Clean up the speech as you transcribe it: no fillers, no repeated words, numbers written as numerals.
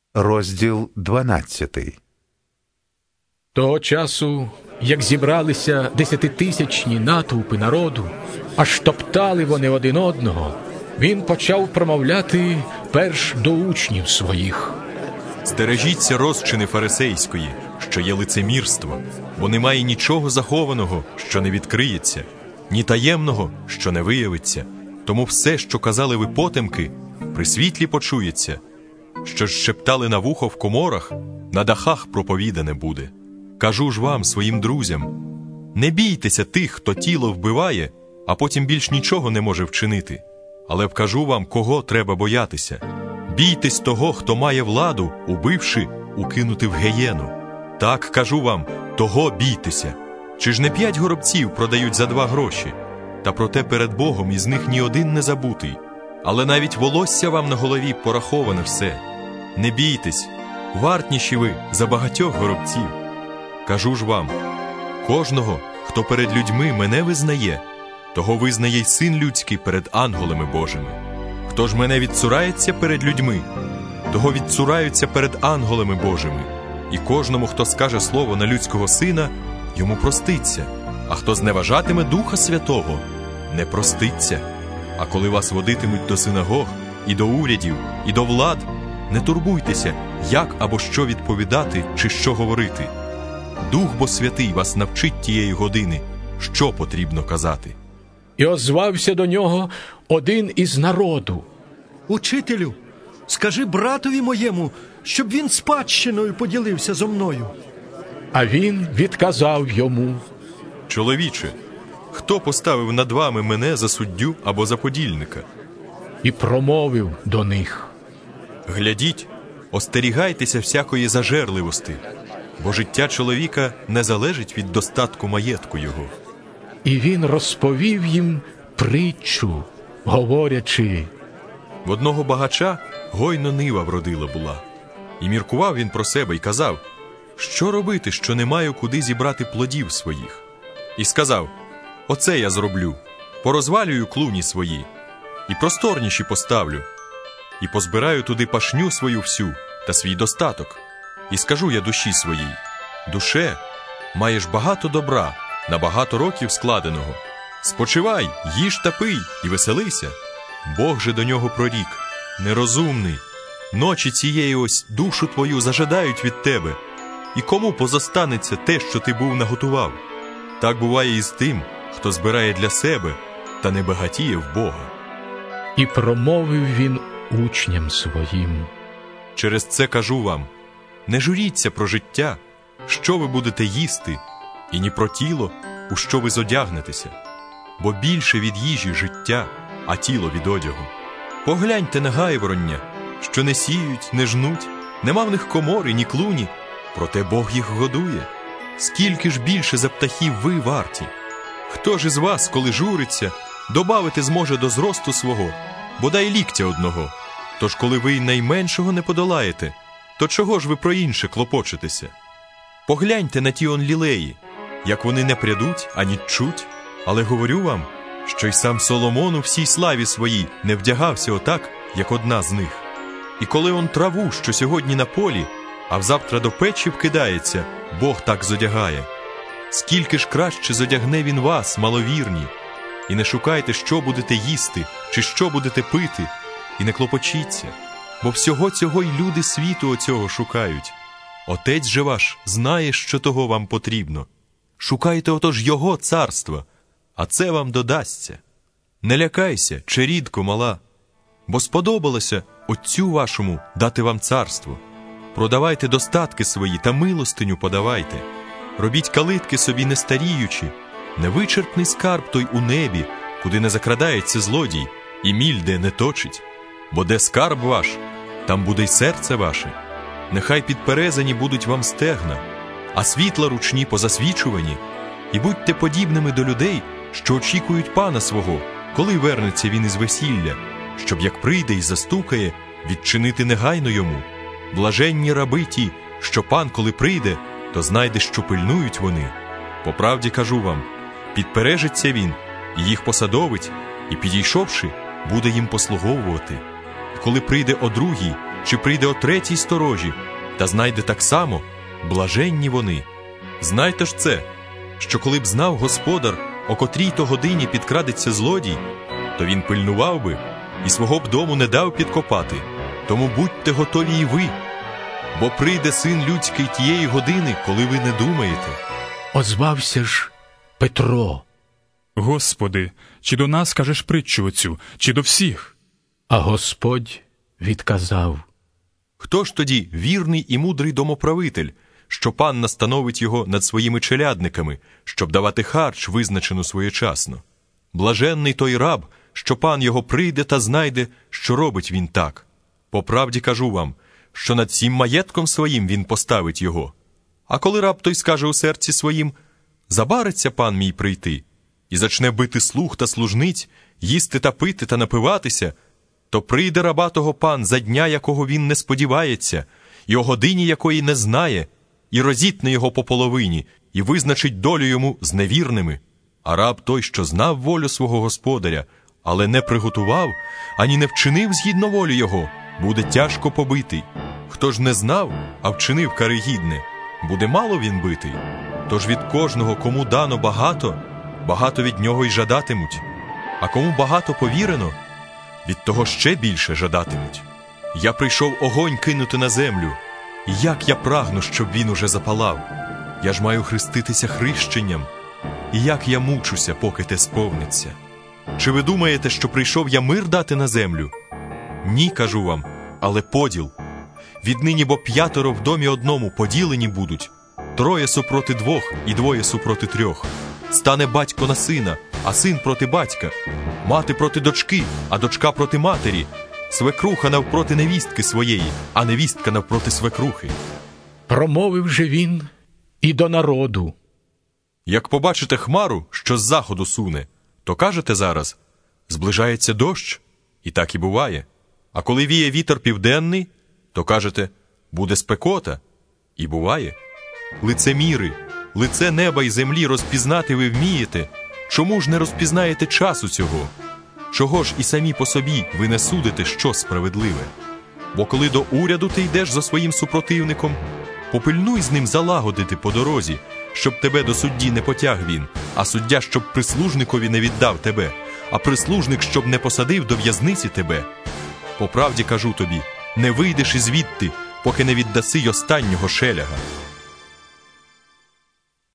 розділ 12. Того часу, як зібралися 10-тисячні натовпи народу, аж топтали вони один одного, він почав промовляти перш до учнів своїх. Стережіться розчини фарисейської, що є лицемірство, бо немає нічого захованого, що не відкриється, ні таємного, що не виявиться. Тому все, що казали ви потемки, при світлі почується, що ж шептали на вухо в коморах, на дахах проповідане буде. Кажу ж вам, своїм друзям, не бійтеся тих, хто тіло вбиває, а потім більш нічого не може вчинити. Але вкажу вам, кого треба боятися. Бійтесь того, хто має владу, убивши, укинути в геєну. Так, кажу вам, того бійтеся. Чи ж не 5 горобців продають за 2 гроші? Та проте перед Богом із них ні один не забутий. Але навіть волосся вам на голові пораховане все. Не бійтесь, вартніші ви за багатьох горобців. Кажу ж вам, кожного, хто перед людьми мене визнає, того визнає й Син людський перед ангелами Божими. Хто ж мене відцурається перед людьми, того відцураються перед ангелами Божими. І кожному, хто скаже слово на людського сина, йому проститься, а хто зневажатиме Духа Святого, не проститься. А коли вас водитимуть до синагог, і до урядів, і до влад, не турбуйтеся, як або що відповідати, чи що говорити. Дух бо Святий вас навчить тієї години, що потрібно казати. І озвався до нього один із народу. Учителю, скажи братові моєму, щоб він спадщиною поділився зо мною. А він відказав йому: Чоловіче, хто поставив над вами мене за суддю або за подільника? І промовив до них: Глядіть, остерігайтеся всякої зажерливости, бо життя чоловіка не залежить від достатку маєтку його. І він розповів їм притчу, говорячи: В одного багача гойно нива вродила була. І міркував він про себе і казав: що робити, що не маю куди зібрати плодів своїх? І сказав: оце я зроблю, порозвалюю клуні свої, і просторніші поставлю, і позбираю туди пашню свою всю та свій достаток. І скажу я душі своїй: душе, маєш багато добра, на багато років складеного. Спочивай, їж та пий і веселися. Бог же до нього прорік: нерозумний, ночі цієї ось душу твою зажадають від тебе, і кому позостанеться те, що ти був наготував? Так буває і з тим, хто збирає для себе та не багатіє в Бога. І промовив він учням своїм: Через це кажу вам, не журіться про життя, що ви будете їсти, і ні про тіло, у що ви зодягнетеся, бо більше від їжі життя, а тіло від одягу. Погляньте на гайвороння, що не сіють, не жнуть, нема в них комори, ні клуні, проте Бог їх годує. Скільки ж більше за птахів ви варті? Хто ж із вас, коли журиться, добавити зможе до зросту свого, бодай ліктя одного? Тож коли ви й найменшого не подолаєте, то чого ж ви про інше клопочетеся? Погляньте на ті он лілеї, як вони не прядуть, ані чуть, але говорю вам, що й сам Соломон у всій славі своїй не вдягався отак, як одна з них. І коли он траву, що сьогодні на полі, а взавтра до печі вкидається, Бог так зодягає. Скільки ж краще зодягне він вас, маловірні, і не шукайте, що будете їсти, чи що будете пити, і не клопочіться, бо всього цього й люди світу оцього шукають. Отець же ваш знає, що того вам потрібно. Шукайте отож Його царства, а це вам додасться. Не лякайся, черідко мала, бо сподобалося Отцю вашому дати вам царство. Продавайте достатки свої та милостиню подавайте. Робіть калитки собі не старіючи, невичерпний скарб той у небі, куди не закрадається злодій, і міль де не точить. Бо де скарб ваш, там буде й серце ваше. Нехай підперезані будуть вам стегна, а світла ручні позасвічувані. І будьте подібними до людей, що очікують пана свого, коли вернеться він із весілля, щоб як прийде і застукає, відчинити негайно йому. Блаженні раби ті, що пан, коли прийде, то знайде, що пильнують вони. По правді кажу вам, підпережеться він, і їх посадовить, і підійшовши, буде їм послуговувати. І коли прийде о другій, чи прийде о 3-й сторожі, та знайде так само, блаженні вони. Знайте ж це, що коли б знав господар, о котрій-то годині підкрадеться злодій, то він пильнував би і свого б дому не дав підкопати. Тому будьте готові і ви, бо прийде Син людський тієї години, коли ви не думаєте. Озвався ж Петро. Господи, чи до нас кажеш притчу оцю, чи до всіх? А Господь відказав: Хто ж тоді вірний і мудрий домоправитель, що пан настановить його над своїми челядниками, щоб давати харч визначену своєчасно? Блаженний той раб, що пан його прийде та знайде, що робить він так. По правді кажу вам, що над всім маєтком своїм він поставить його. А коли раб той скаже у серці своїм: забариться пан мій прийти, і зачне бити слуг та служниць, їсти та пити та напиватися, то прийде раба того пан за дня, якого він не сподівається, і о годині, якої не знає, і розітне його по половині, і визначить долю йому з невірними. А раб той, що знав волю свого господаря, але не приготував, ані не вчинив згідно волі його, буде тяжко побитий. Хто ж не знав, а вчинив каригідне, буде мало він битий. Тож від кожного, кому дано багато, багато від нього й жадатимуть. А кому багато повірено, від того ще більше жадатимуть. Я прийшов огонь кинути на землю, і як я прагну, щоб він уже запалав. Я ж маю хреститися хрещенням, і як я мучуся, поки те сповниться. Чи ви думаєте, що прийшов я мир дати на землю? Ні, кажу вам, але поділ. Віднині бо 5 в домі одному поділені будуть, 3 супроти 2 і 2 супроти 3. Стане батько на сина, а син проти батька, мати проти дочки, а дочка проти матері, свекруха навпроти невістки своєї, а невістка навпроти свекрухи. Промовив же він і до народу. Як побачите хмару, що з заходу суне, то кажете зараз: зближається дощ, і так і буває. А коли віє вітер південний, то кажете: буде спекота, і буває. Лицеміри, лице неба й землі розпізнати ви вмієте, чому ж не розпізнаєте часу цього? Чого ж і самі по собі ви не судите, що справедливе? Бо коли до уряду ти йдеш за своїм супротивником, попильнуй з ним залагодити по дорозі, щоб тебе до судді не потяг він, а суддя, щоб прислужникові не віддав тебе, а прислужник, щоб не посадив до в'язниці тебе. По правді кажу тобі, не вийдеш ізвідти, поки не віддаси й останнього шеляга.